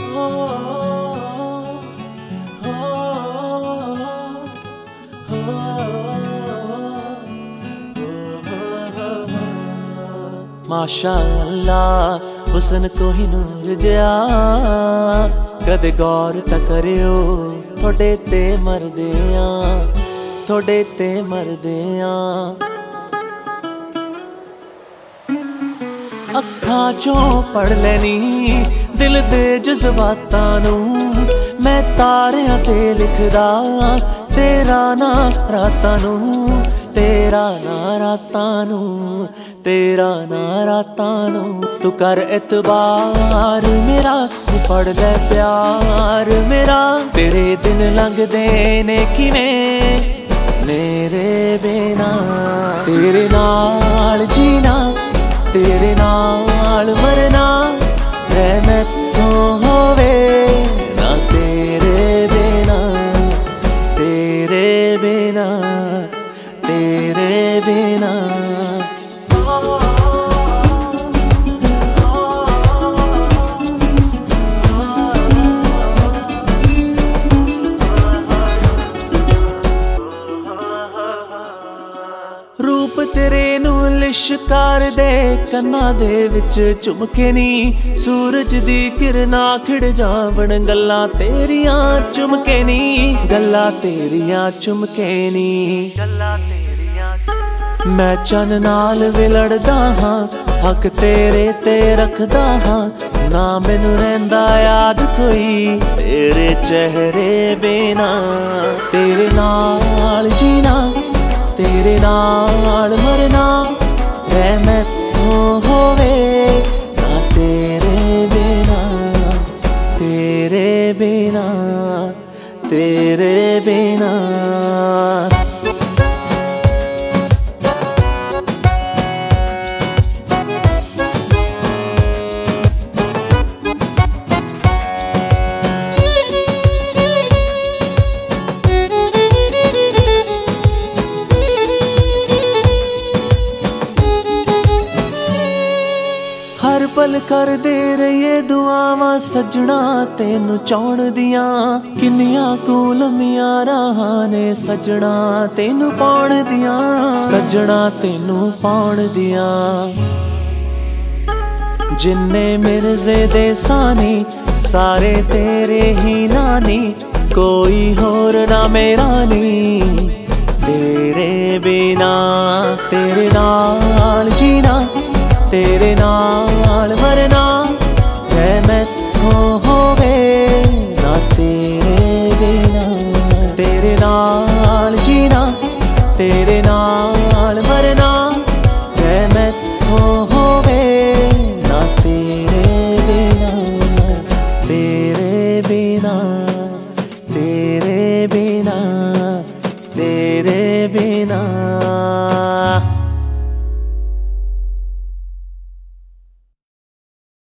माशा अल्लाह हुस्न कोई नूर जिया कदे गौर ता करियो थोड़े ते मरदे थोड़े ते मरदे अखां चों पढ़ लैनी दिल दे जज्बातां नू मैं तारियां ते लिखदा तेरा ना रातां नू तेरा ना रातां नू तेरा ना रातां नू तू कर एतबार मेरा तू पढ़ ले प्यार मेरा तेरे दिन लंघदे ने किवें मेरे बिना तेरे नाल जीना तेरे नाल मरना रहमत तो होवे ना तेरे बिना तेरे बिना तेरे बिना रूप तेरे नू लिशकार दे कन्ना दे विच चुमके नी सूरज दी किरना खिड़ जावण गल्लां तेरियां चुमके नी गल्लां तेरियां चुमके नी मैं चन नाल विलड़दा हां हक तेरे ते रखदा हां ना मैनू रहिंदा याद कोई तेरे चेहरे बिना तेरे नाल जीना तेरे नाल मरना रहमत तो होवे ना तेरे बिना तेरे बिना तेरे बिना हर पल कर दे रहिए दुआवां सजना तेनू चाहण दियां किन्नियां कू लम्मियां राहां ने सजना तेनू पाउण दियां सजना तेनू पाउण दियां जिन्ने मिर्जे दे सानी सारे तेरे ही नानी कोई होर ना मेरा नी तेरे बिना तेरे नाल जीना तेरे नाल मरना रहमत तो होवे ना तेरे बिना तेरे नाल जीना तेरे नाल मरना रहमत तो होवे ना तेरे बिना तेरे बिना तेरे बिना तेरे बिना